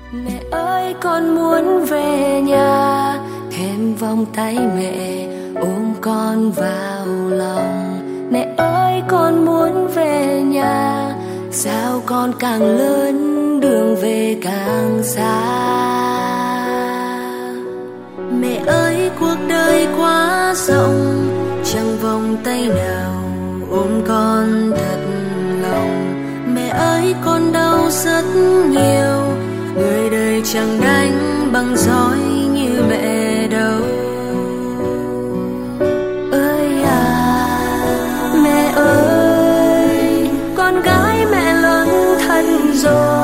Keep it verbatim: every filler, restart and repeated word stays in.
Mẹ ơi con muốn về nhà, thêm vòng tay mẹ ôm con vào lòng. Mẹ ơi con muốn về nhà, sao con càng lớn đường về càng xa. Mẹ ơi cuộc đời quá rộng, chẳng vòng tay nào ôm con thật lòng. Mẹ ơi con đau rất nhiều, người đời chẳng đánh bằng roi như mẹ đâu. Ơi à mẹ ơi, con gái mẹ lớn thân rồi.